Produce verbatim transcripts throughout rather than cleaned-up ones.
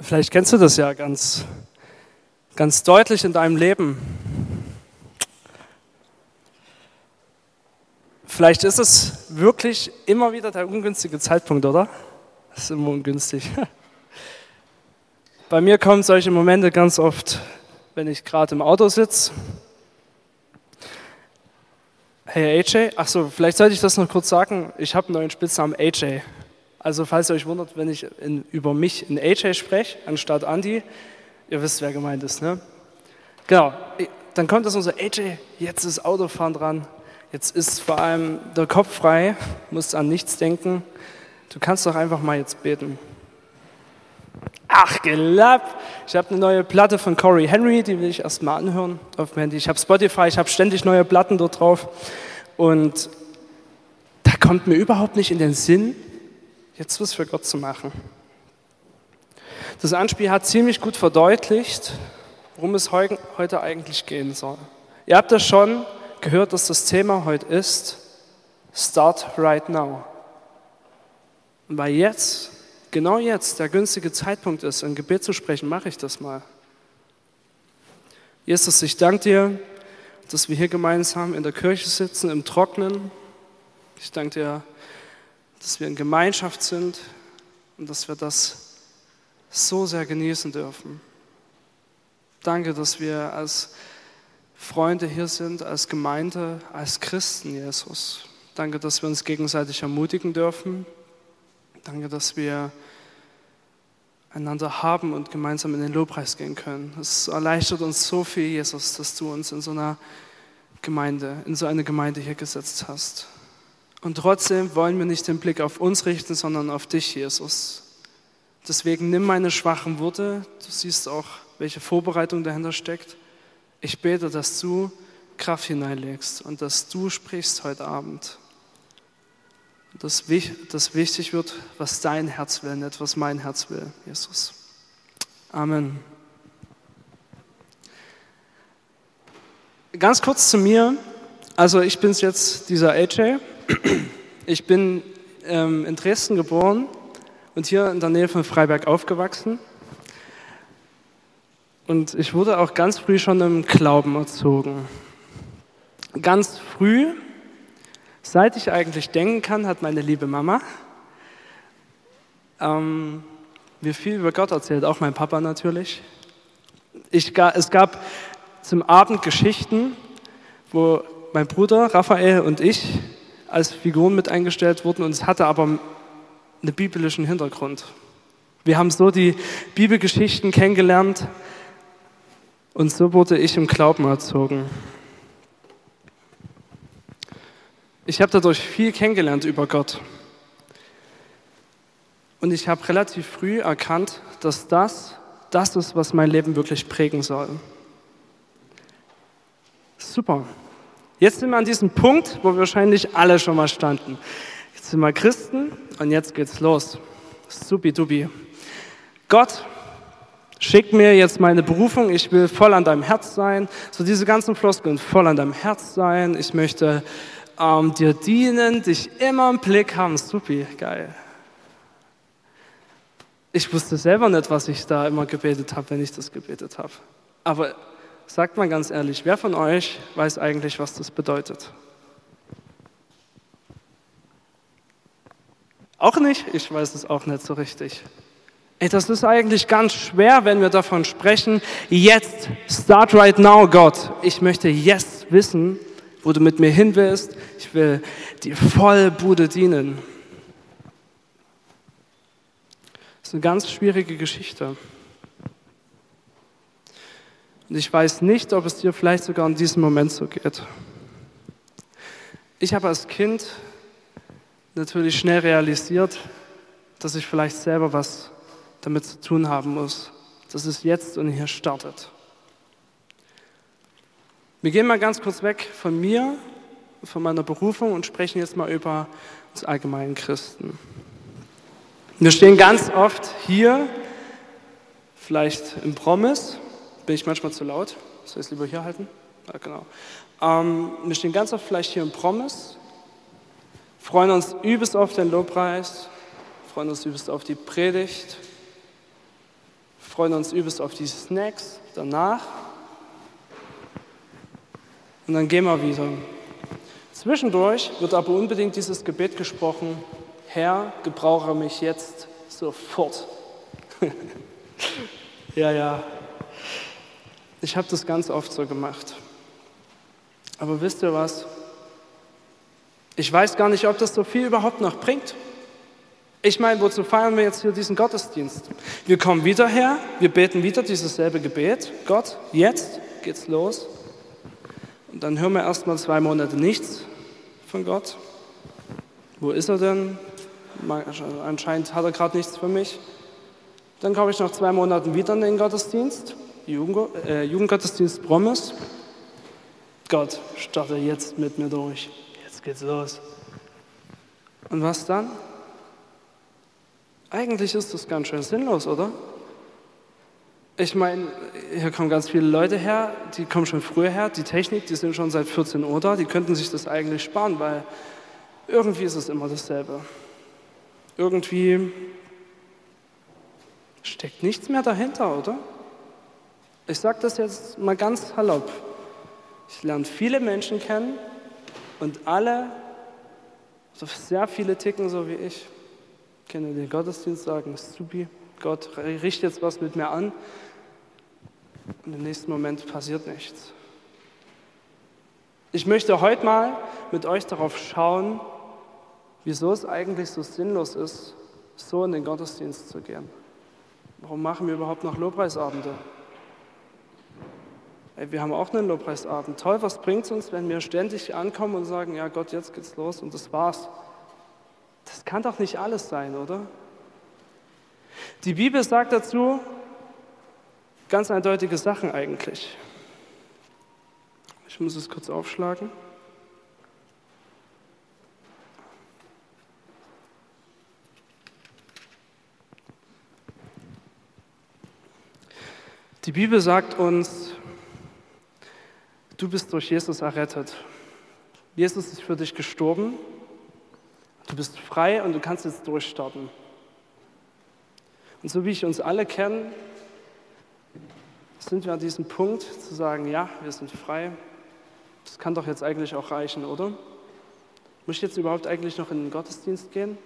Vielleicht kennst du das ja ganz, ganz deutlich in deinem Leben. Vielleicht ist es wirklich immer wieder der ungünstige Zeitpunkt, oder? Das ist immer ungünstig. Bei mir kommen solche Momente ganz oft, wenn ich gerade im Auto sitze. Hey A J, ach so, vielleicht sollte ich das noch kurz sagen. Ich habe einen neuen Spitznamen A J. Also falls ihr euch wundert, wenn ich in, über mich in A J spreche, anstatt Andy, ihr wisst, wer gemeint ist, ne? Genau, dann kommt das und so, A J, jetzt ist Autofahren dran, jetzt ist vor allem der Kopf frei, musst an nichts denken, du kannst doch einfach mal jetzt beten. Ach, gelappt! Ich habe eine neue Platte von Corey Henry, die will ich erst mal anhören auf dem Handy. Ich habe Spotify, ich habe ständig neue Platten dort drauf und da kommt mir überhaupt nicht in den Sinn, jetzt was für Gott zu machen. Das Anspiel hat ziemlich gut verdeutlicht, worum es heute eigentlich gehen soll. Ihr habt das schon gehört, dass das Thema heute ist, Start right now. Und weil jetzt, genau jetzt, der günstige Zeitpunkt ist, ein Gebet zu sprechen, mache ich das mal. Jesus, ich danke dir, dass wir hier gemeinsam in der Kirche sitzen, im Trocknen. Ich danke dir, dass wir in Gemeinschaft sind und dass wir das so sehr genießen dürfen. Danke, dass wir als Freunde hier sind, als Gemeinde, als Christen, Jesus. Danke, dass wir uns gegenseitig ermutigen dürfen. Danke, dass wir einander haben und gemeinsam in den Lobpreis gehen können. Es erleichtert uns so viel, Jesus, dass du uns in so einer Gemeinde, in so eine Gemeinde hier gesetzt hast. Und trotzdem wollen wir nicht den Blick auf uns richten, sondern auf dich, Jesus. Deswegen nimm meine schwachen Worte. Du siehst auch, welche Vorbereitung dahinter steckt. Ich bete, dass du Kraft hineinlegst und dass du sprichst heute Abend. Dass das wichtig wird, was dein Herz will, nicht was mein Herz will, Jesus. Amen. Ganz kurz zu mir. Also ich bin jetzt dieser A J. Ich bin ähm, in Dresden geboren und hier in der Nähe von Freiberg aufgewachsen. Und ich wurde auch ganz früh schon im Glauben erzogen. Ganz früh, seit ich eigentlich denken kann, hat meine liebe Mama ähm, mir viel über Gott erzählt, auch mein Papa natürlich. Ich, es gab zum Abend Geschichten, wo mein Bruder Raphael und ich als Figuren mit eingestellt wurden und es hatte aber einen biblischen Hintergrund. Wir haben so die Bibelgeschichten kennengelernt und so wurde ich im Glauben erzogen. Ich habe dadurch viel kennengelernt über Gott. Und ich habe relativ früh erkannt, dass das das ist, was mein Leben wirklich prägen soll. Super. Jetzt sind wir an diesem Punkt, wo wir wahrscheinlich alle schon mal standen. Jetzt sind wir Christen und jetzt geht's los. Supi-dupi. Gott, schick mir jetzt meine Berufung, ich will voll an deinem Herz sein. So diese ganzen Floskeln, voll an deinem Herz sein. Ich möchte ähm, dir dienen, dich immer im Blick haben. Supi, geil. Ich wusste selber nicht, was ich da immer gebetet habe, wenn ich das gebetet habe. Aber sagt mal ganz ehrlich, wer von euch weiß eigentlich, was das bedeutet? Auch nicht? Ich weiß es auch nicht so richtig. Ey, das ist eigentlich ganz schwer, wenn wir davon sprechen, jetzt, start right now, Gott. Ich möchte jetzt wissen, wo du mit mir hin willst. Ich will dir voll Bude dienen. Das ist eine ganz schwierige Geschichte. Und ich weiß nicht, ob es dir vielleicht sogar in diesem Moment so geht. Ich habe als Kind natürlich schnell realisiert, dass ich vielleicht selber was damit zu tun haben muss, dass es jetzt und hier startet. Wir gehen mal ganz kurz weg von mir, von meiner Berufung und sprechen jetzt mal über uns allgemeinen Christen. Wir stehen ganz oft hier, vielleicht im Promis. Bin ich manchmal zu laut? Soll ich es lieber hier halten? Ja, genau. Ähm, wir stehen ganz oft vielleicht hier im Promis, freuen uns übelst auf den Lobpreis, freuen uns übelst auf die Predigt, freuen uns übelst auf die Snacks danach. Und dann gehen wir wieder. Zwischendurch wird aber unbedingt dieses Gebet gesprochen: Herr, gebrauche mich jetzt sofort. ja, ja. Ich habe das ganz oft so gemacht. Aber wisst ihr was? Ich weiß gar nicht, ob das so viel überhaupt noch bringt. Ich meine, wozu feiern wir jetzt hier diesen Gottesdienst? Wir kommen wieder her, wir beten wieder dieses selbe Gebet. Gott, jetzt geht's los. Und dann hören wir erst mal zwei Monate nichts von Gott. Wo ist er denn? Anscheinend hat er gerade nichts für mich. Dann komme ich nach zwei Monaten wieder in den Gottesdienst, Jugend, äh, Jugendgottesdienst Promis. Gott, starte jetzt mit mir durch. Jetzt geht's los. Und was dann? Eigentlich ist das ganz schön sinnlos, oder? Ich meine, hier kommen ganz viele Leute her, die kommen schon früher her, die Technik, die sind schon seit vierzehn Uhr da, die könnten sich das eigentlich sparen, weil irgendwie ist es immer dasselbe. Irgendwie steckt nichts mehr dahinter, oder? Ich sage das jetzt mal ganz salopp. Ich lerne viele Menschen kennen und alle, also sehr viele ticken so wie ich. Ich kann den Gottesdienst sagen, supi, Gott richtet jetzt was mit mir an und im nächsten Moment passiert nichts. Ich möchte heute mal mit euch darauf schauen, wieso es eigentlich so sinnlos ist, so in den Gottesdienst zu gehen. Warum machen wir überhaupt noch Lobpreisabende? Ey, wir haben auch einen Lobpreisabend. Toll, was bringt es uns, wenn wir ständig ankommen und sagen, ja Gott, jetzt geht's los und das war's. Das kann doch nicht alles sein, oder? Die Bibel sagt dazu ganz eindeutige Sachen eigentlich. Ich muss es kurz aufschlagen. Die Bibel sagt uns, du bist durch Jesus errettet. Jesus ist für dich gestorben. Du bist frei und du kannst jetzt durchstarten. Und so wie ich uns alle kenne, sind wir an diesem Punkt zu sagen, ja, wir sind frei. Das kann doch jetzt eigentlich auch reichen, oder? Muss ich jetzt überhaupt eigentlich noch in den Gottesdienst gehen?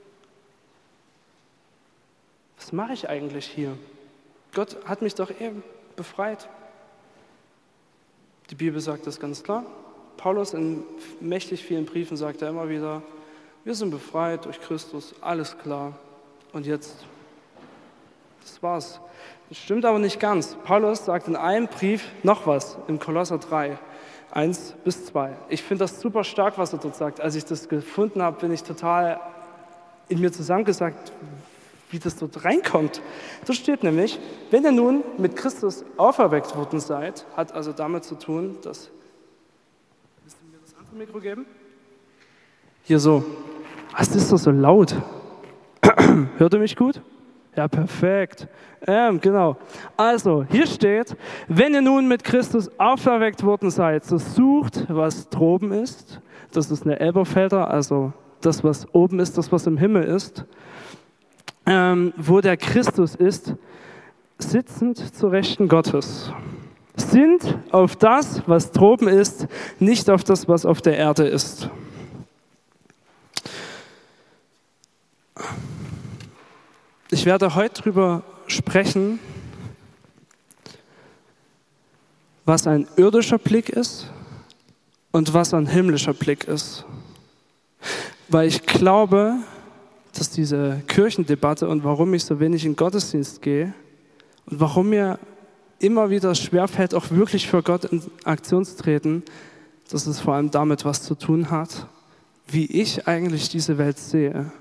Was mache ich eigentlich hier? Gott hat mich doch eben befreit. Die Bibel sagt das ganz klar. Paulus in mächtig vielen Briefen sagt er immer wieder, wir sind befreit durch Christus, alles klar. Und jetzt, das war's. Das stimmt aber nicht ganz. Paulus sagt in einem Brief noch was, in Kolosser drei, eins bis zwei. Ich finde das super stark, was er dort sagt. Als ich das gefunden habe, bin ich total in mir zusammengesagt, wie das dort reinkommt. Da steht nämlich, wenn ihr nun mit Christus auferweckt worden seid, hat also damit zu tun, dass... Willst du mir das andere Mikro geben? Hier so. Was ist das so laut? Hört ihr mich gut? Ja, perfekt. Ähm, genau. Also, hier steht, wenn ihr nun mit Christus auferweckt worden seid, so sucht, was droben ist. Das ist eine Elberfelder, also das, was oben ist, das, was im Himmel ist. Ähm, wo der Christus ist, sitzend zur Rechten Gottes. Sind auf das, was droben ist, nicht auf das, was auf der Erde ist. Ich werde heute darüber sprechen, was ein irdischer Blick ist und was ein himmlischer Blick ist. Weil ich glaube, dass diese Kirchendebatte und warum ich so wenig in den Gottesdienst gehe und warum mir immer wieder schwerfällt, auch wirklich für Gott in Aktion zu treten, dass es vor allem damit was zu tun hat, wie ich eigentlich diese Welt sehe.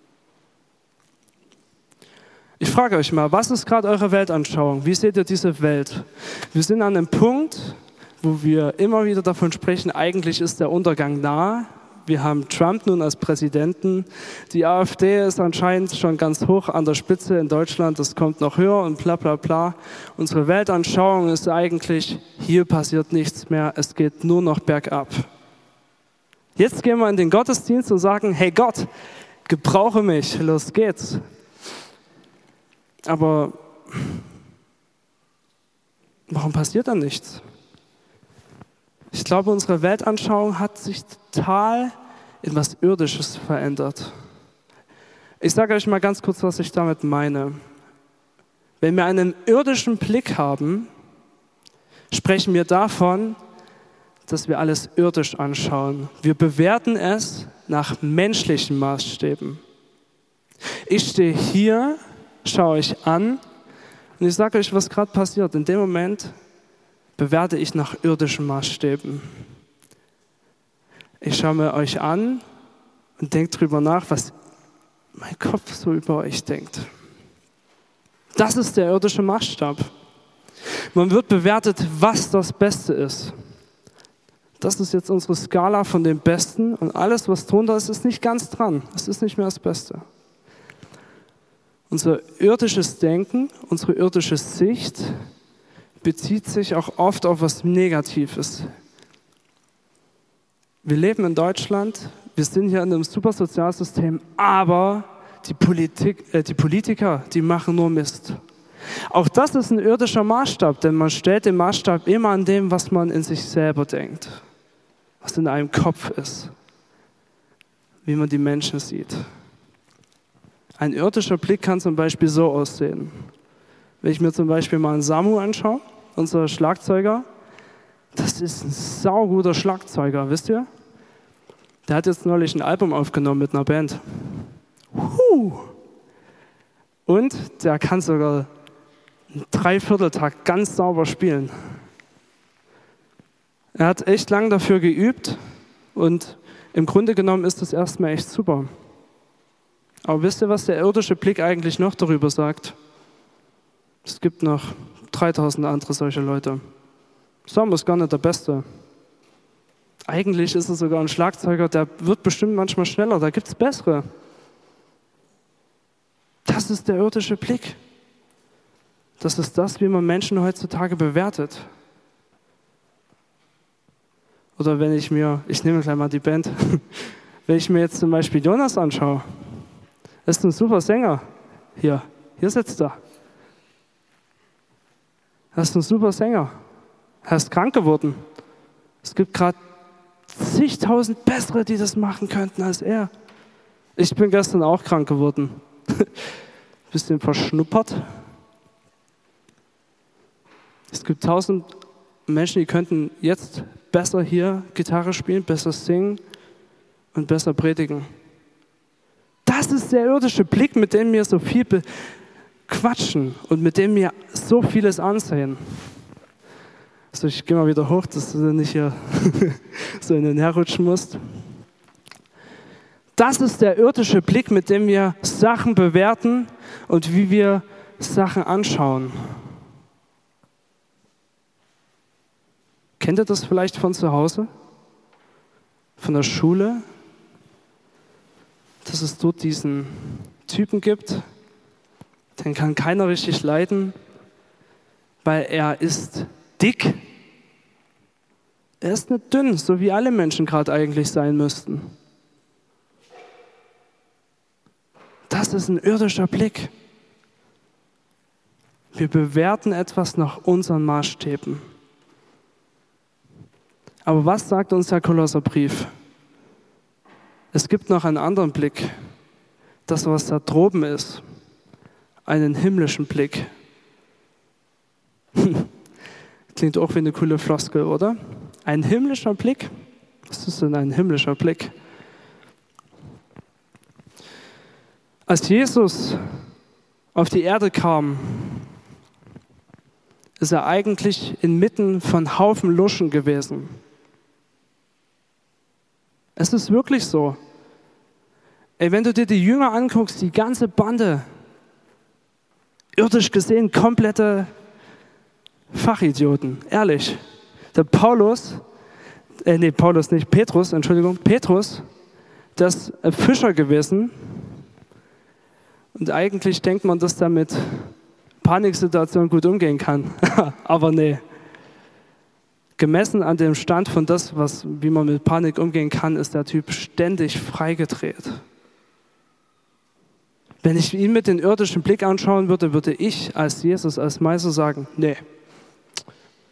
Ich frage euch mal, was ist gerade eure Weltanschauung? Wie seht ihr diese Welt? Wir sind an einem Punkt, wo wir immer wieder davon sprechen, eigentlich ist der Untergang nahe. Wir haben Trump nun als Präsidenten. Die AfD ist anscheinend schon ganz hoch an der Spitze in Deutschland. Das kommt noch höher und bla bla bla. Unsere Weltanschauung ist eigentlich, hier passiert nichts mehr, es geht nur noch bergab. Jetzt gehen wir in den Gottesdienst und sagen, hey Gott, gebrauche mich, los geht's. Aber warum passiert dann nichts? Ich glaube, unsere Weltanschauung hat sich total in was Irdisches verändert. Ich sage euch mal ganz kurz, was ich damit meine. Wenn wir einen irdischen Blick haben, sprechen wir davon, dass wir alles irdisch anschauen. Wir bewerten es nach menschlichen Maßstäben. Ich stehe hier, schaue euch an und ich sage euch, was gerade passiert. In dem Moment bewerte ich nach irdischen Maßstäben. Ich schaue mir euch an und denke drüber nach, was mein Kopf so über euch denkt. Das ist der irdische Maßstab. Man wird bewertet, was das Beste ist. Das ist jetzt unsere Skala von dem Besten und alles, was drunter ist, ist nicht ganz dran. Es ist nicht mehr das Beste. Unser irdisches Denken, unsere irdische Sicht bezieht sich auch oft auf was Negatives. Wir leben in Deutschland, wir sind hier in einem super Sozialsystem, aber die, Politik, äh, die Politiker, die machen nur Mist. Auch das ist ein irdischer Maßstab, denn man stellt den Maßstab immer an dem, was man in sich selber denkt, was in einem Kopf ist, wie man die Menschen sieht. Ein irdischer Blick kann zum Beispiel so aussehen. Wenn ich mir zum Beispiel mal einen Samu anschaue, unser Schlagzeuger, das ist ein sauguter Schlagzeuger, wisst ihr? Der hat jetzt neulich ein Album aufgenommen mit einer Band. Huh. Und der kann sogar einen Dreivierteltakt ganz sauber spielen. Er hat echt lang dafür geübt und im Grunde genommen ist das erstmal echt super. Aber wisst ihr, was der irdische Blick eigentlich noch darüber sagt? Es gibt noch dreitausend andere solche Leute. Sam ist gar nicht der Beste. Eigentlich ist er sogar ein Schlagzeuger, der wird bestimmt manchmal schneller, da gibt es bessere. Das ist der irdische Blick. Das ist das, wie man Menschen heutzutage bewertet. Oder wenn ich mir, ich nehme gleich mal die Band, wenn ich mir jetzt zum Beispiel Jonas anschaue, ist ein super Sänger. Hier, hier sitzt er. Er ist ein super Sänger. Er ist krank geworden. Es gibt gerade zigtausend bessere, die das machen könnten als er. Ich bin gestern auch krank geworden. Bisschen verschnuppert. Es gibt tausend Menschen, die könnten jetzt besser hier Gitarre spielen, besser singen und besser predigen. Das ist der irdische Blick, mit dem wir so viel quatschen und mit dem wir so vieles ansehen. Also ich gehe mal wieder hoch, dass du nicht hier so in den herrutschen musst. Das ist der irdische Blick, mit dem wir Sachen bewerten und wie wir Sachen anschauen. Kennt ihr das vielleicht von zu Hause? Von der Schule? Dass es dort diesen Typen gibt, den kann keiner richtig leiden, weil er ist dick. Er ist nicht dünn, so wie alle Menschen gerade eigentlich sein müssten. Das ist ein irdischer Blick. Wir bewerten etwas nach unseren Maßstäben. Aber was sagt uns der Kolosserbrief? Es gibt noch einen anderen Blick, das, was da droben ist, einen himmlischen Blick. Klingt auch wie eine coole Floskel, oder? Ein himmlischer Blick? Was ist denn ein himmlischer Blick? Als Jesus auf die Erde kam, ist er eigentlich inmitten von Haufen Luschen gewesen. Es ist wirklich so. Ey, wenn du dir die Jünger anguckst, die ganze Bande, irdisch gesehen komplette Fachidioten, ehrlich. Der Paulus, äh, nee, Paulus nicht, Petrus, Entschuldigung, Petrus, der ist ein Fischer gewesen. Und eigentlich denkt man, dass der mit Paniksituationen gut umgehen kann. Aber nee. Gemessen an dem Stand von das, was, wie man mit Panik umgehen kann, ist der Typ ständig freigedreht. Wenn ich ihn mit dem irdischen Blick anschauen würde, würde ich als Jesus, als Meister sagen, nee,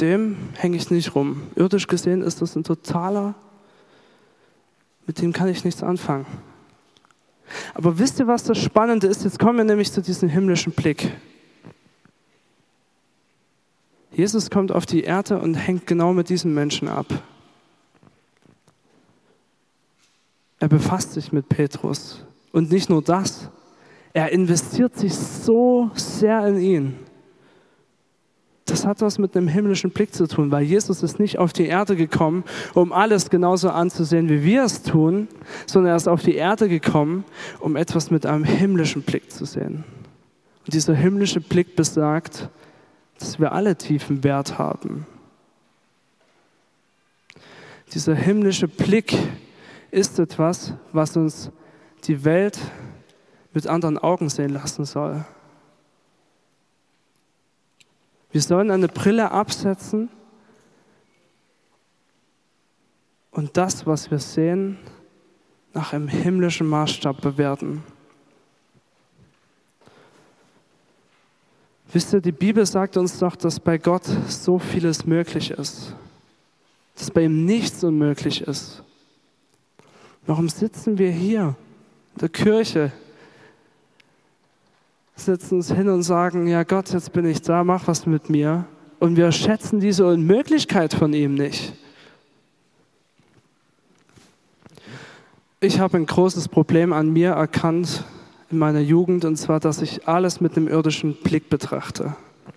mit dem hänge ich nicht rum. Irdisch gesehen ist das ein totaler, mit dem kann ich nichts anfangen. Aber wisst ihr, was das Spannende ist? Jetzt kommen wir nämlich zu diesem himmlischen Blick. Jesus kommt auf die Erde und hängt genau mit diesem Menschen ab. Er befasst sich mit Petrus. Und nicht nur das, er investiert sich so sehr in ihn. Das hat was mit einem himmlischen Blick zu tun, weil Jesus ist nicht auf die Erde gekommen, um alles genauso anzusehen, wie wir es tun, sondern er ist auf die Erde gekommen, um etwas mit einem himmlischen Blick zu sehen. Und dieser himmlische Blick besagt, dass wir alle tiefen Wert haben. Dieser himmlische Blick ist etwas, was uns die Welt mit anderen Augen sehen lassen soll. Wir sollen eine Brille absetzen und das, was wir sehen, nach einem himmlischen Maßstab bewerten. Wisst ihr, die Bibel sagt uns doch, dass bei Gott so vieles möglich ist. Dass bei ihm nichts unmöglich ist. Warum sitzen wir hier in der Kirche? Setzen uns hin und sagen, ja Gott, jetzt bin ich da, mach was mit mir. Und wir schätzen diese Unmöglichkeit von ihm nicht. Ich habe ein großes Problem an mir erkannt in meiner Jugend, und zwar, dass ich alles mit einem irdischen Blick betrachte.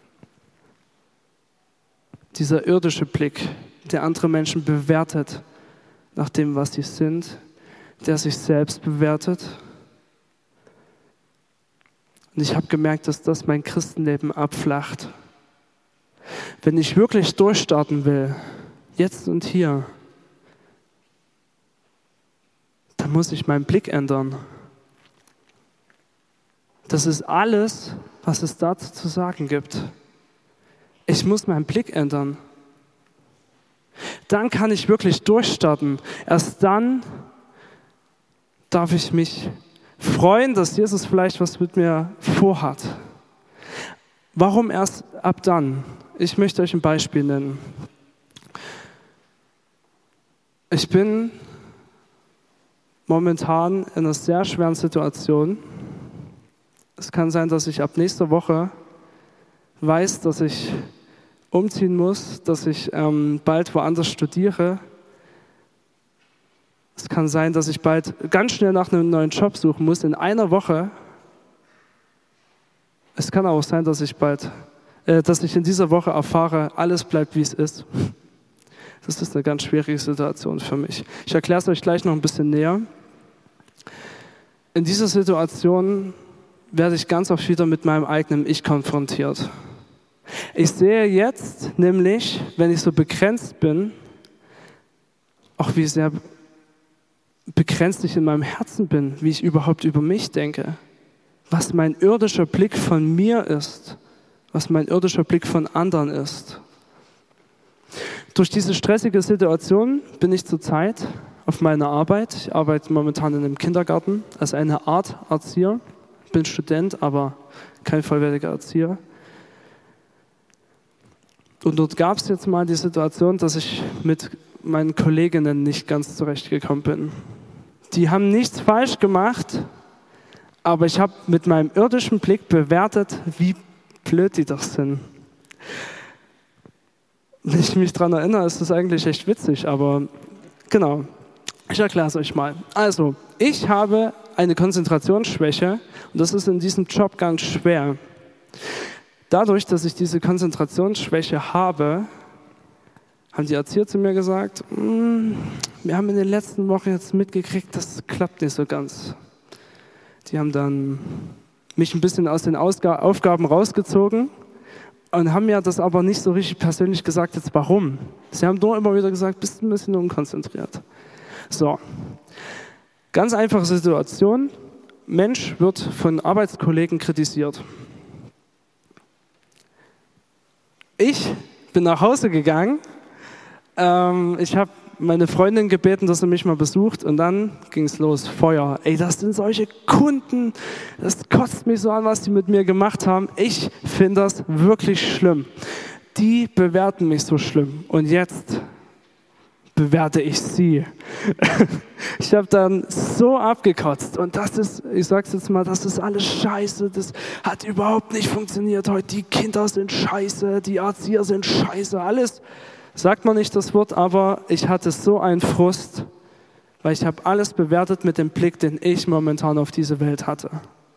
Dieser irdische Blick, der andere Menschen bewertet nach dem, was sie sind, der sich selbst bewertet. Und ich habe gemerkt, dass das mein Christenleben abflacht. Wenn ich wirklich durchstarten will, jetzt und hier, dann muss ich meinen Blick ändern. Das ist alles, was es dazu zu sagen gibt. Ich muss meinen Blick ändern. Dann kann ich wirklich durchstarten. Erst dann darf ich mich freuen, dass Jesus vielleicht was mit mir vorhat. Warum erst ab dann? Ich möchte euch ein Beispiel nennen. Ich bin momentan in einer sehr schweren Situation. Es kann sein, dass ich ab nächster Woche weiß, dass ich umziehen muss, dass ich ähm, bald woanders studiere. Es kann sein, dass ich bald ganz schnell nach einem neuen Job suchen muss, in einer Woche. Es kann auch sein, dass ich bald, äh, dass ich in dieser Woche erfahre, alles bleibt, wie es ist. Das ist eine ganz schwierige Situation für mich. Ich erkläre es euch gleich noch ein bisschen näher. In dieser Situation werde ich ganz oft wieder mit meinem eigenen Ich konfrontiert. Ich sehe jetzt nämlich, wenn ich so begrenzt bin, auch wie sehr begrenzt ich in meinem Herzen bin, wie ich überhaupt über mich denke, was mein irdischer Blick von mir ist, was mein irdischer Blick von anderen ist. Durch diese stressige Situation bin ich zurzeit auf meiner Arbeit. Ich arbeite momentan in einem Kindergarten als eine Art Erzieher. Ich bin Student, aber kein vollwertiger Erzieher. Und dort gab es jetzt mal die Situation, dass ich mit meinen Kolleginnen nicht ganz zurechtgekommen bin. Die haben nichts falsch gemacht, aber ich habe mit meinem irdischen Blick bewertet, wie blöd die doch sind. Wenn ich mich daran erinnere, ist das eigentlich echt witzig, aber genau, ich erkläre es euch mal. Also, ich habe eine Konzentrationsschwäche und das ist in diesem Job ganz schwer. Dadurch, dass ich diese Konzentrationsschwäche habe, haben die Erzieher zu mir gesagt, wir haben in den letzten Wochen jetzt mitgekriegt, das klappt nicht so ganz. Die haben dann mich ein bisschen aus den Ausg- Aufgaben rausgezogen und haben mir das aber nicht so richtig persönlich gesagt, jetzt warum. Sie haben nur immer wieder gesagt, bist ein bisschen unkonzentriert. So, ganz einfache Situation. Mensch wird von Arbeitskollegen kritisiert. Ich bin nach Hause gegangen. Ähm, ich habe meine Freundin gebeten, dass sie mich mal besucht und dann ging es los, Feuer. Ey, das sind solche Kunden, das kotzt mich so an, was die mit mir gemacht haben. Ich finde das wirklich schlimm. die bewerten mich so schlimm und jetzt bewerte ich sie. Ich habe dann so abgekotzt und das ist, ich sag's jetzt mal, das ist alles scheiße, das hat überhaupt nicht funktioniert heute, die Kinder sind scheiße, die Erzieher sind scheiße, alles, sagt man nicht das Wort, aber ich hatte so einen Frust, weil ich habe alles bewertet mit dem Blick, den ich momentan auf diese Welt hatte.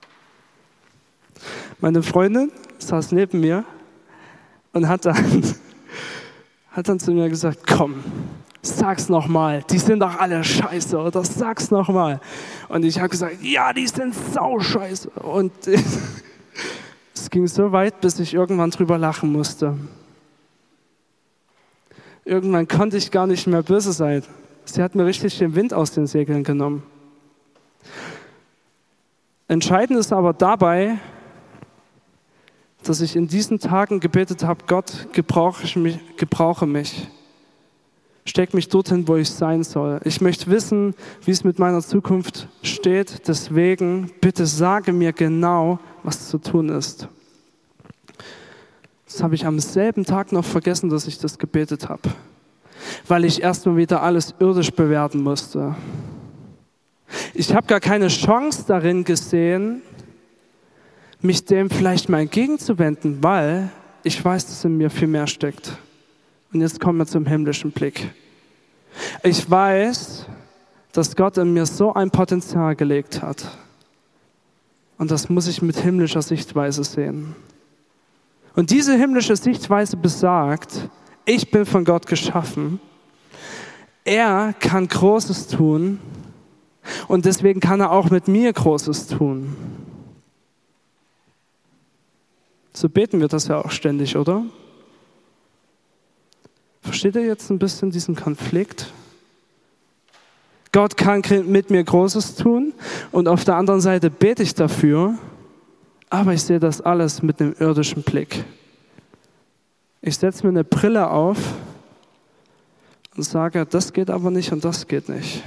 Meine Freundin saß neben mir und hat dann, hat dann zu mir gesagt, komm, sag's nochmal, die sind doch alle scheiße, oder sag's nochmal. Und ich habe gesagt, ja, die sind sau scheiße. Und es ging so weit, bis ich irgendwann drüber lachen musste. Irgendwann konnte ich gar nicht mehr böse sein. Sie hat mir richtig den Wind aus den Segeln genommen. Entscheidend ist aber dabei, dass ich in diesen Tagen gebetet habe, Gott, gebrauche mich, gebrauche mich. Steck mich dorthin, wo ich sein soll. Ich möchte wissen, wie es mit meiner Zukunft steht. Deswegen, bitte sage mir genau, was zu tun ist. Das habe ich am selben Tag noch vergessen, dass ich das gebetet habe. Weil ich erstmal wieder alles irdisch bewerten musste. Ich habe gar keine Chance darin gesehen, mich dem vielleicht mal entgegenzuwenden, weil ich weiß, dass in mir viel mehr steckt. Und jetzt kommen wir zum himmlischen Blick. Ich weiß, dass Gott in mir so ein Potenzial gelegt hat. Und das muss ich mit himmlischer Sichtweise sehen. Und diese himmlische Sichtweise besagt, ich bin von Gott geschaffen. Er kann Großes tun und deswegen kann er auch mit mir Großes tun. So beten wir das ja auch ständig, oder? Versteht ihr jetzt ein bisschen diesen Konflikt? Gott kann mit mir Großes tun und auf der anderen Seite bete ich dafür, aber ich sehe das alles mit einem irdischen Blick. Ich setze mir eine Brille auf und sage, das geht aber nicht und das geht nicht.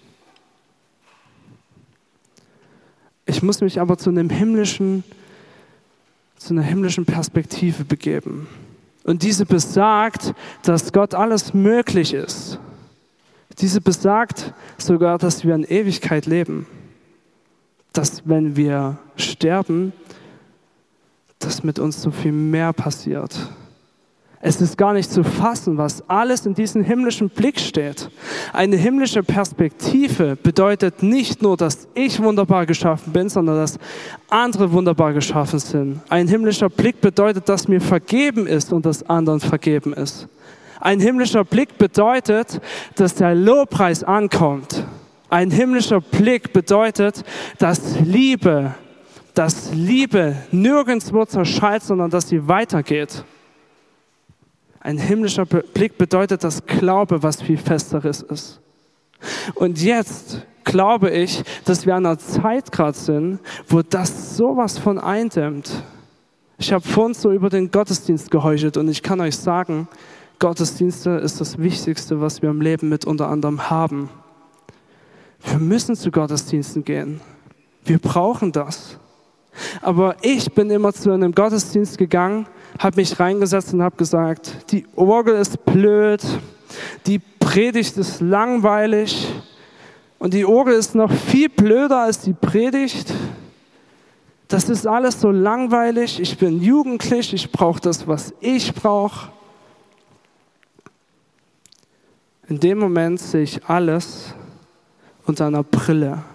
Ich muss mich aber zu einem himmlischen, zu einer himmlischen Perspektive begeben. Und diese besagt, dass Gott alles möglich ist. Diese besagt sogar, dass wir in Ewigkeit leben. Dass wenn wir sterben, dass mit uns so viel mehr passiert. Es ist gar nicht zu fassen, was alles in diesem himmlischen Blick steht. Eine himmlische Perspektive bedeutet nicht nur, dass ich wunderbar geschaffen bin, sondern dass andere wunderbar geschaffen sind. Ein himmlischer Blick bedeutet, dass mir vergeben ist und dass anderen vergeben ist. Ein himmlischer Blick bedeutet, dass der Lobpreis ankommt. Ein himmlischer Blick bedeutet, dass Liebe, dass Liebe nirgendwo zerschallt, sondern dass sie weitergeht. Ein himmlischer Blick bedeutet, dass Glaube was viel Festeres ist. Und jetzt glaube ich, dass wir an einer Zeit gerade sind, wo das sowas von eindämmt. Ich habe vorhin so über den Gottesdienst geheuchelt und ich kann euch sagen, Gottesdienste ist das Wichtigste, was wir im Leben mit unter anderem haben. Wir müssen zu Gottesdiensten gehen. Wir brauchen das. Aber ich bin immer zu einem Gottesdienst gegangen, habe mich reingesetzt und habe gesagt, die Orgel ist blöd, die Predigt ist langweilig und die Orgel ist noch viel blöder als die Predigt. Das ist alles so langweilig, ich bin jugendlich, ich brauche das, was ich brauche. In dem Moment sehe ich alles unter einer Brille.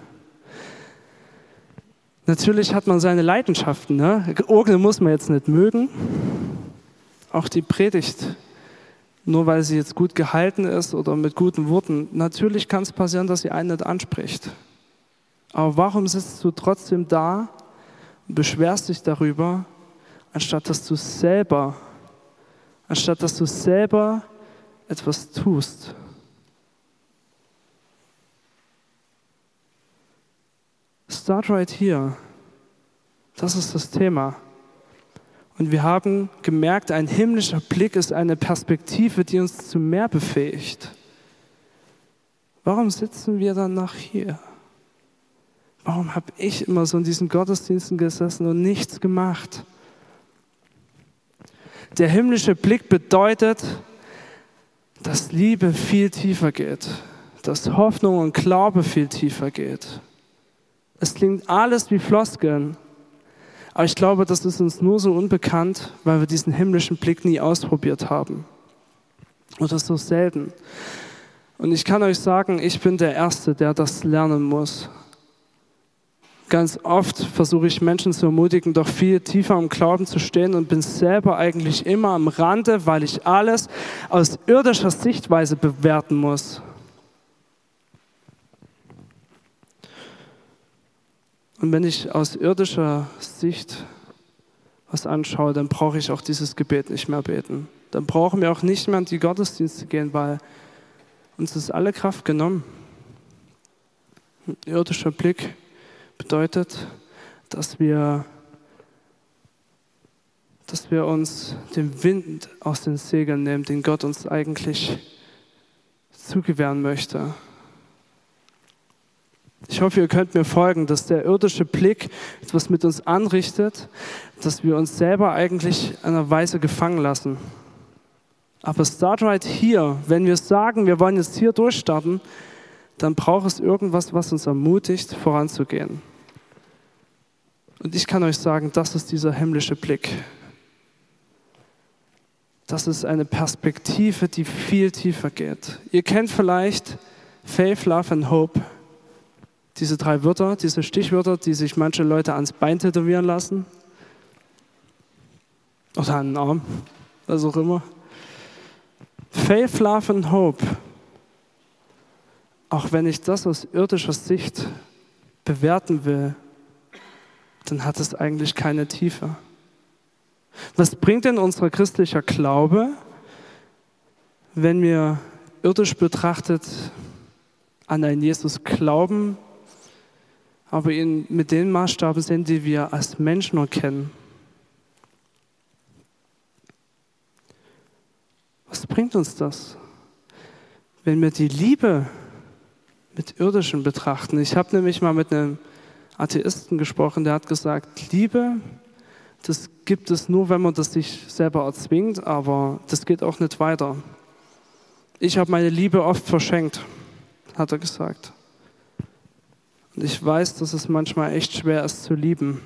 Natürlich hat man seine Leidenschaften. Ne? Orgel muss man jetzt nicht mögen. Auch die Predigt, nur weil sie jetzt gut gehalten ist oder mit guten Worten. Natürlich kann es passieren, dass sie einen nicht anspricht. Aber warum sitzt du trotzdem da und beschwerst dich darüber, anstatt dass du selber, anstatt dass du selber etwas tust? Start right here. Das ist das Thema. Und wir haben gemerkt, ein himmlischer Blick ist eine Perspektive, die uns zu mehr befähigt. Warum sitzen wir dann nach hier? Warum habe ich immer so in diesen Gottesdiensten gesessen und nichts gemacht? Der himmlische Blick bedeutet, dass Liebe viel tiefer geht, dass Hoffnung und Glaube viel tiefer geht. Es klingt alles wie Floskeln, aber ich glaube, das ist uns nur so unbekannt, weil wir diesen himmlischen Blick nie ausprobiert haben. Oder so selten. Und ich kann euch sagen, ich bin der Erste, der das lernen muss. Ganz oft versuche ich Menschen zu ermutigen, doch viel tiefer im Glauben zu stehen und bin selber eigentlich immer am Rande, weil ich alles aus irdischer Sichtweise bewerten muss. Und wenn ich aus irdischer Sicht was anschaue, dann brauche ich auch dieses Gebet nicht mehr beten. Dann brauchen wir auch nicht mehr in die Gottesdienste gehen, weil uns ist alle Kraft genommen. Ein irdischer Blick bedeutet, dass wir, dass wir uns den Wind aus den Segeln nehmen, den Gott uns eigentlich zugewähren möchte. Ich hoffe, ihr könnt mir folgen, dass der irdische Blick etwas mit uns anrichtet, dass wir uns selber eigentlich in einer Weise gefangen lassen. Aber start right hier. Wenn wir sagen, wir wollen jetzt hier durchstarten, dann braucht es irgendwas, was uns ermutigt, voranzugehen. Und ich kann euch sagen, das ist dieser himmlische Blick. Das ist eine Perspektive, die viel tiefer geht. Ihr kennt vielleicht Faith, Love and Hope. Diese drei Wörter, diese Stichwörter, die sich manche Leute ans Bein tätowieren lassen. Oder an den Arm, was auch immer. Faith, Love and Hope. Auch wenn ich das aus irdischer Sicht bewerten will, dann hat es eigentlich keine Tiefe. Was bringt denn unser christlicher Glaube, wenn wir irdisch betrachtet an einen Jesus glauben, aber ihn mit den Maßstaben sehen, die wir als Menschen nur kennen? Was bringt uns das, wenn wir die Liebe mit Irdischen betrachten? Ich habe nämlich mal mit einem Atheisten gesprochen, der hat gesagt, Liebe, das gibt es nur, wenn man das sich selber erzwingt, aber das geht auch nicht weiter. Ich habe meine Liebe oft verschenkt, hat er gesagt. Und ich weiß, dass es manchmal echt schwer ist zu lieben.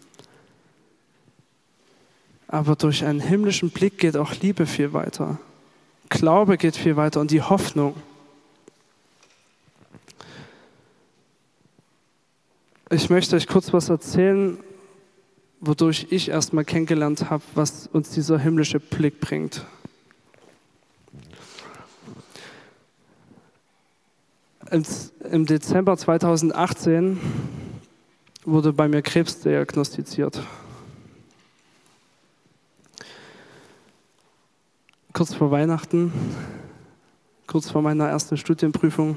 Aber durch einen himmlischen Blick geht auch Liebe viel weiter. Glaube geht viel weiter und die Hoffnung. Ich möchte euch kurz was erzählen, wodurch ich erstmal kennengelernt habe, was uns dieser himmlische Blick bringt. Im Dezember zweitausendachtzehn wurde bei mir Krebs diagnostiziert. Kurz vor Weihnachten, kurz vor meiner ersten Studienprüfung.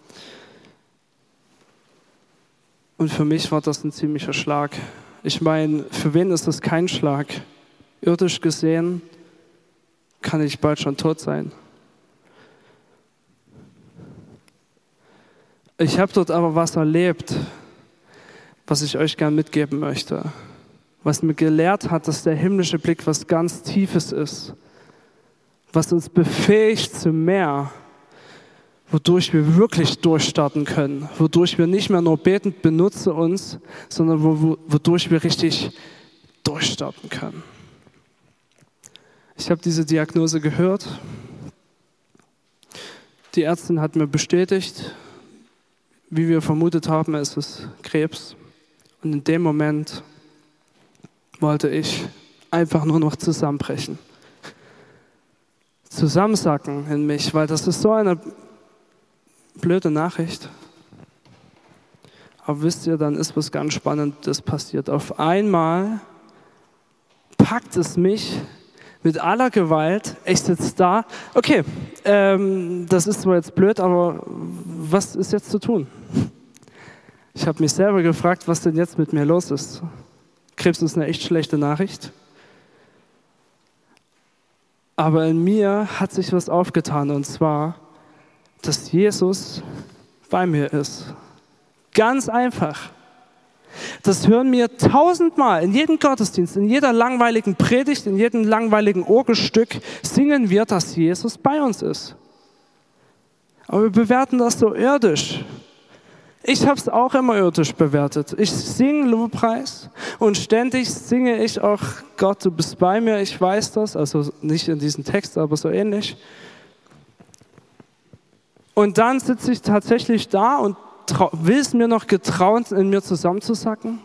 Und für mich war das ein ziemlicher Schlag. Ich meine, für wen ist das kein Schlag? Irdisch gesehen kann ich bald schon tot sein. Ich habe dort aber was erlebt, was ich euch gern mitgeben möchte. Was mir gelehrt hat, dass der himmlische Blick was ganz Tiefes ist. Was uns befähigt zu mehr, wodurch wir wirklich durchstarten können, wodurch wir nicht mehr nur betend benutze uns, sondern wo, wodurch wir richtig durchstarten können. Ich habe diese Diagnose gehört. Die Ärztin hat mir bestätigt, wie wir vermutet haben, es ist Krebs. Und in dem Moment wollte ich einfach nur noch zusammenbrechen. Zusammensacken in mich, weil das ist so eine blöde Nachricht. Aber wisst ihr, dann ist was ganz Spannendes passiert. Auf einmal packt es mich mit aller Gewalt. Ich sitze da. Okay, ähm, das ist zwar jetzt blöd, aber was ist jetzt zu tun? Ich habe mich selber gefragt, was denn jetzt mit mir los ist. Krebs ist eine echt schlechte Nachricht. Aber in mir hat sich was aufgetan, und zwar, dass Jesus bei mir ist. Ganz einfach. Das hören wir tausendmal in jedem Gottesdienst, in jeder langweiligen Predigt, in jedem langweiligen Orgelstück singen wir, dass Jesus bei uns ist. Aber wir bewerten das so irdisch. Ich habe es auch immer irdisch bewertet. Ich singe Lobpreis und ständig singe ich auch, Gott, du bist bei mir, ich weiß das, also nicht in diesem Text, aber so ähnlich. Und dann sitze ich tatsächlich da und will es mir noch getrauen, in mir zusammenzusacken?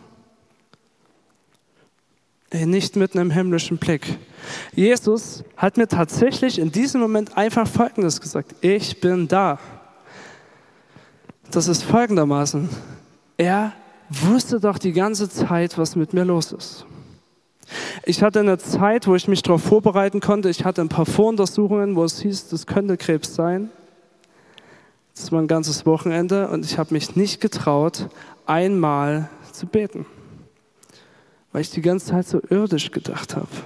Ey, nicht mit einem himmlischen Blick. Jesus hat mir tatsächlich in diesem Moment einfach Folgendes gesagt. Ich bin da. Das ist folgendermaßen. Er wusste doch die ganze Zeit, was mit mir los ist. Ich hatte eine Zeit, wo ich mich darauf vorbereiten konnte. Ich hatte ein paar Voruntersuchungen, wo es hieß, das könnte Krebs sein. Das war ein ganzes Wochenende und ich habe mich nicht getraut, einmal zu beten, weil ich die ganze Zeit so irdisch gedacht habe.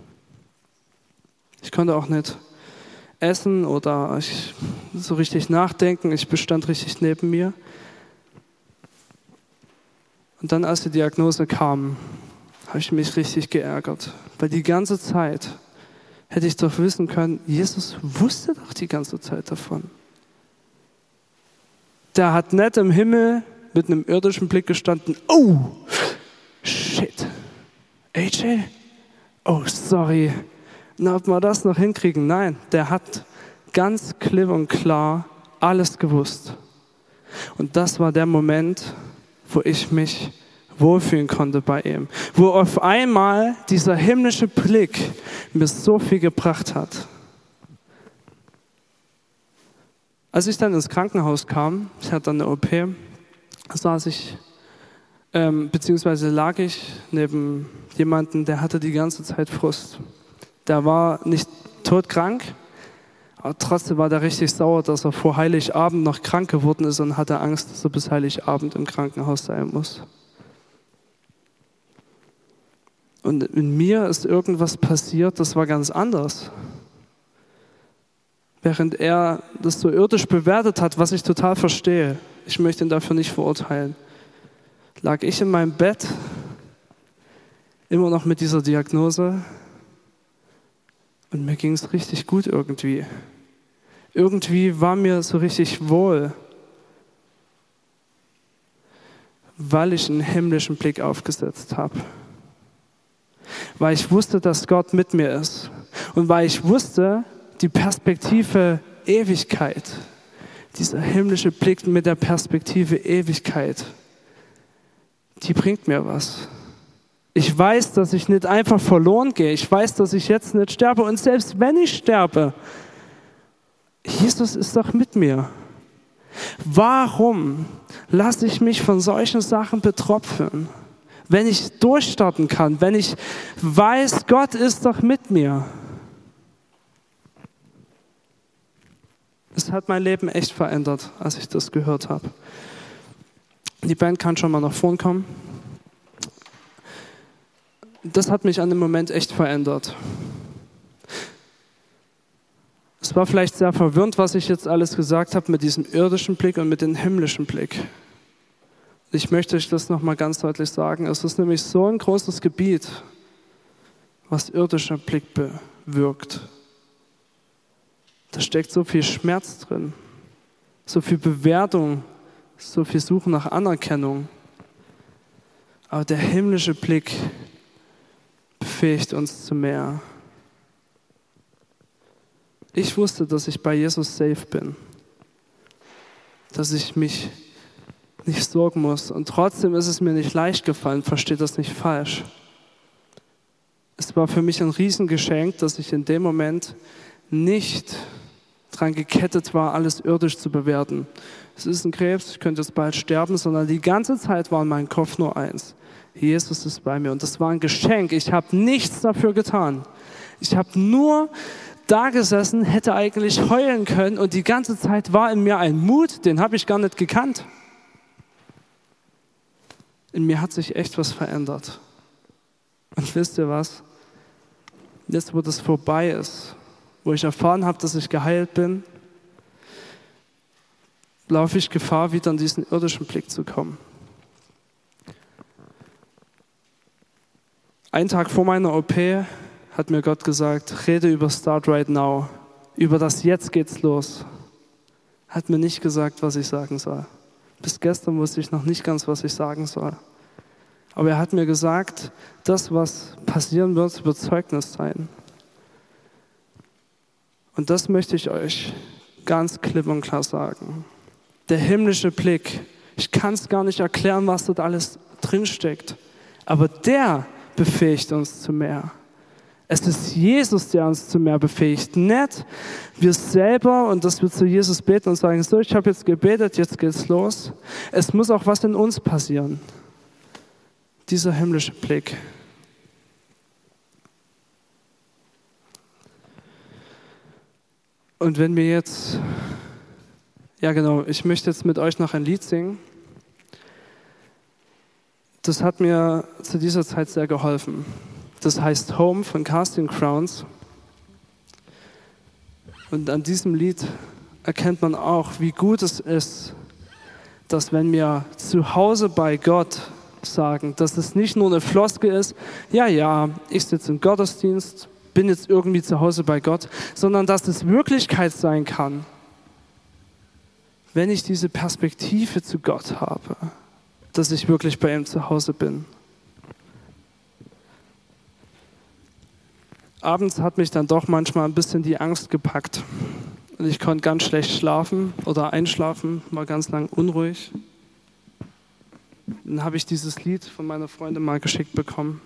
Ich konnte auch nicht essen oder ich, so richtig nachdenken. Ich bestand richtig neben mir. Und dann, als die Diagnose kam, habe ich mich richtig geärgert, weil die ganze Zeit hätte ich doch wissen können, Jesus wusste doch die ganze Zeit davon. Der hat nicht im Himmel mit einem irdischen Blick gestanden. Oh, shit. A J? Oh, sorry. Na, ob wir das noch hinkriegen? Nein, der hat ganz klipp und klar alles gewusst. Und das war der Moment, wo ich mich wohlfühlen konnte bei ihm. Wo auf einmal dieser himmlische Blick mir so viel gebracht hat. Als ich dann ins Krankenhaus kam, ich hatte dann eine O P, saß ich, ähm, beziehungsweise lag ich neben jemandem, der hatte die ganze Zeit Frust. Der war nicht todkrank, aber trotzdem war der richtig sauer, dass er vor Heiligabend noch krank geworden ist und hatte Angst, dass er bis Heiligabend im Krankenhaus sein muss. Und in mir ist irgendwas passiert, das war ganz anders. Während er das so irdisch bewertet hat, was ich total verstehe, ich möchte ihn dafür nicht verurteilen, lag ich in meinem Bett, immer noch mit dieser Diagnose und mir ging es richtig gut irgendwie. Irgendwie war mir so richtig wohl, weil ich einen himmlischen Blick aufgesetzt habe. Weil ich wusste, dass Gott mit mir ist und weil ich wusste, die Perspektive Ewigkeit, dieser himmlische Blick mit der Perspektive Ewigkeit, die bringt mir was. Ich weiß, dass ich nicht einfach verloren gehe. Ich weiß, dass ich jetzt nicht sterbe. Und selbst wenn ich sterbe, Jesus ist doch mit mir. Warum lasse ich mich von solchen Sachen betropfen? Wenn ich durchstarten kann, wenn ich weiß, Gott ist doch mit mir. Es hat mein Leben echt verändert, als ich das gehört habe. Die Band kann schon mal nach vorn kommen. Das hat mich an dem Moment echt verändert. Es war vielleicht sehr verwirrend, was ich jetzt alles gesagt habe mit diesem irdischen Blick und mit dem himmlischen Blick. Ich möchte euch das nochmal ganz deutlich sagen. Es ist nämlich so ein großes Gebiet, was irdischer Blick bewirkt. Da steckt so viel Schmerz drin, so viel Bewertung, so viel Suchen nach Anerkennung. Aber der himmlische Blick befähigt uns zu mehr. Ich wusste, dass ich bei Jesus safe bin, dass ich mich nicht sorgen muss. Und trotzdem ist es mir nicht leicht gefallen, versteht das nicht falsch. Es war für mich ein Riesengeschenk, dass ich in dem Moment nicht dran gekettet war, alles irdisch zu bewerten. Es ist ein Krebs, ich könnte jetzt bald sterben, sondern die ganze Zeit war in meinem Kopf nur eins. Jesus ist bei mir und das war ein Geschenk. Ich habe nichts dafür getan. Ich habe nur da gesessen, hätte eigentlich heulen können und die ganze Zeit war in mir ein Mut, den habe ich gar nicht gekannt. In mir hat sich echt was verändert. Und wisst ihr was? Jetzt, wo das vorbei ist, wo ich erfahren habe, dass ich geheilt bin, laufe ich Gefahr, wieder in diesen irdischen Blick zu kommen. Einen Tag vor meiner O P hat mir Gott gesagt, rede über Start Right Now, über das Jetzt geht's los. Hat mir nicht gesagt, was ich sagen soll. Bis gestern wusste ich noch nicht ganz, was ich sagen soll. Aber er hat mir gesagt, das, was passieren wird, wird Zeugnis sein. Und das möchte ich euch ganz klipp und klar sagen. Der himmlische Blick, ich kann es gar nicht erklären, was dort alles drinsteckt. Aber der befähigt uns zu mehr. Es ist Jesus, der uns zu mehr befähigt. Nicht wir selber und dass wir zu Jesus beten und sagen, so, ich habe jetzt gebetet, jetzt geht's los. Es muss auch was in uns passieren. Dieser himmlische Blick. Und wenn wir jetzt, ja genau, ich möchte jetzt mit euch noch ein Lied singen. Das hat mir zu dieser Zeit sehr geholfen. Das heißt Home von Casting Crowns. Und an diesem Lied erkennt man auch, wie gut es ist, dass wenn wir zu Hause bei Gott sagen, dass es nicht nur eine Floskel ist, ja, ja, ich sitze im Gottesdienst, bin jetzt irgendwie zu Hause bei Gott, sondern dass es Wirklichkeit sein kann, wenn ich diese Perspektive zu Gott habe, dass ich wirklich bei ihm zu Hause bin. Abends hat mich dann doch manchmal ein bisschen die Angst gepackt. Und ich konnte ganz schlecht schlafen oder einschlafen, war ganz lang unruhig. Dann habe ich dieses Lied von meiner Freundin mal geschickt bekommen.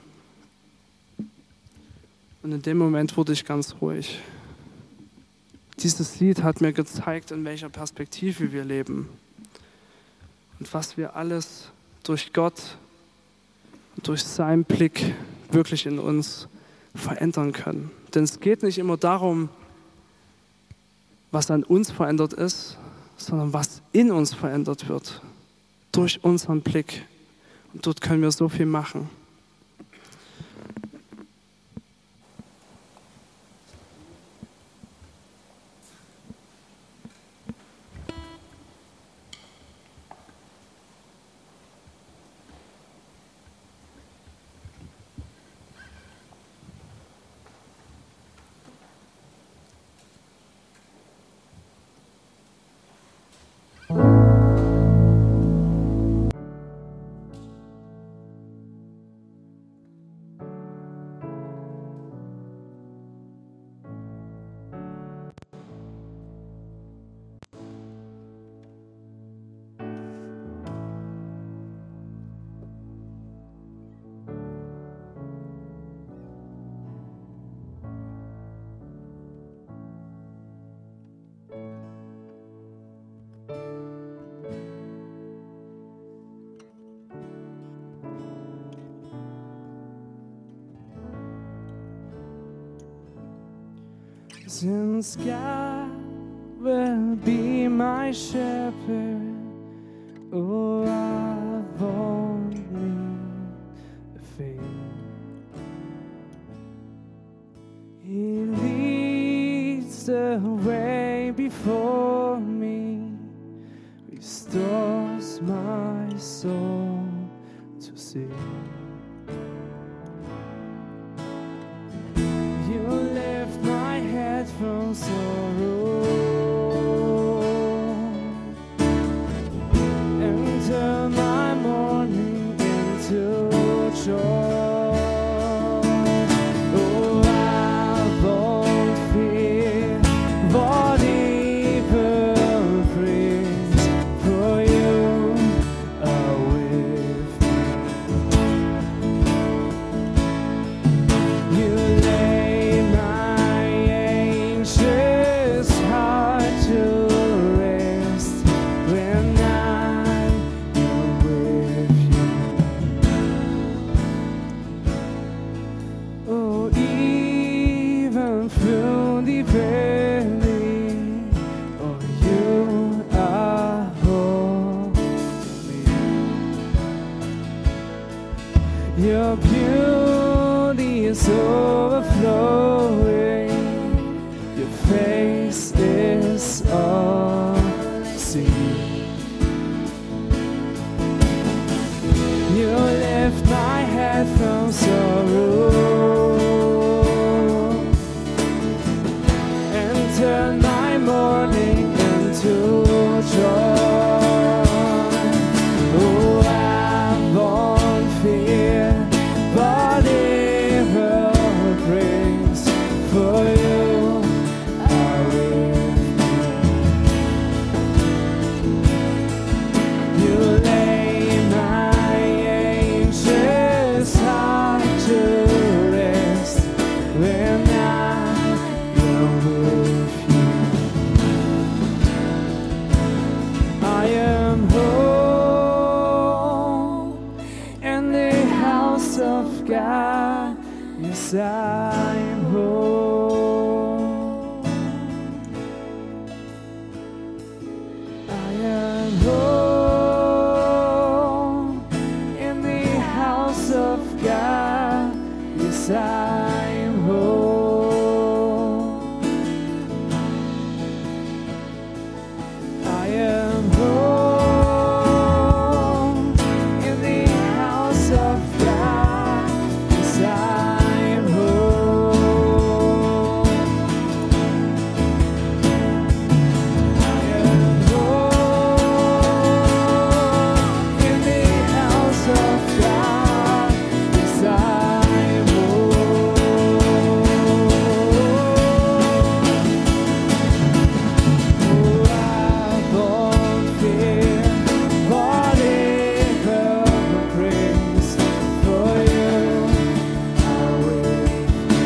Und in dem Moment wurde ich ganz ruhig. Dieses Lied hat mir gezeigt, in welcher Perspektive wir leben. Und was wir alles durch Gott und durch seinen Blick wirklich in uns verändern können. Denn es geht nicht immer darum, was an uns verändert ist, sondern was in uns verändert wird. Durch unseren Blick. Und dort können wir so viel machen. Since God will be my shepherd, oh, I won't need a thing. He leads the way before me, restores my soul to sing. You lift my head from sorrow and turn my mourning into joy. Oh, I won't fear what evil brings, for you are with me. when I am with you. I am home in the house of God. Yes, I am home. I am home in the house of God. Yes, I am home. I am home in the house of God. Yes, I am home. I am home in the house of God. Yes, I am home. Oh, I won't fear whatever brings, for you are with me.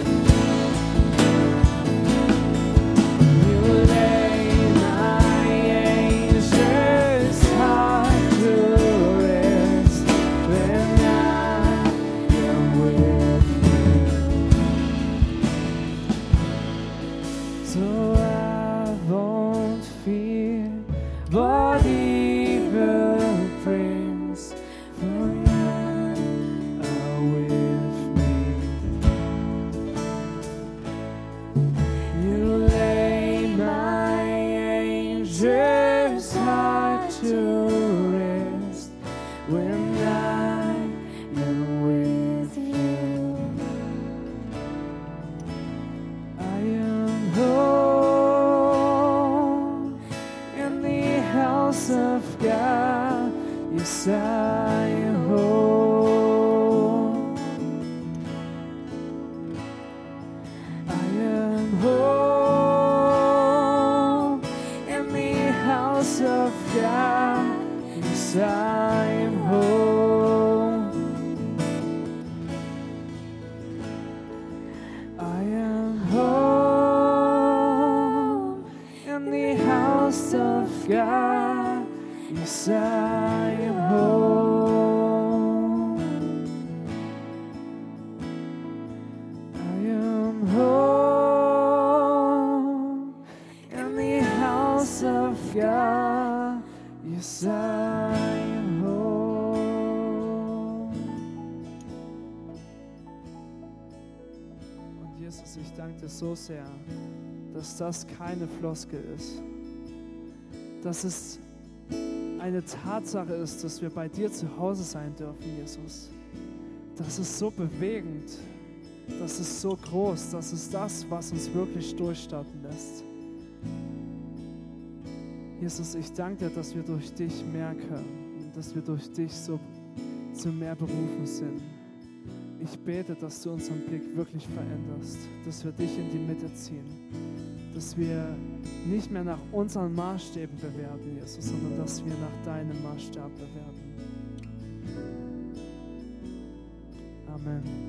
You lay my anxious heart to rest when I am with you. So I won't fear what evil brings, for you are with me. You lay my anxious heart to rest when I am with you. I am home in the house of God. Yes, I am home. I am home in the house of God. Yes, I am home. I am home in the house of God. Yes, I am home. I am home in the house of God. Yes, I am home. Und Jesus, ich danke dir so sehr, dass das keine Floskel ist, dass es eine Tatsache ist, dass wir bei dir zu Hause sein dürfen, Jesus. Das ist so bewegend, das ist so groß, das ist das, was uns wirklich durchstarten lässt. Jesus, ich danke dir, dass wir durch dich mehr können und dass wir durch dich so zu mehr berufen sind. Ich bete, dass du unseren Blick wirklich veränderst, dass wir dich in die Mitte ziehen, dass wir nicht mehr nach unseren Maßstäben bewerten, Jesus, sondern dass wir nach deinem Maßstab bewerten. Amen.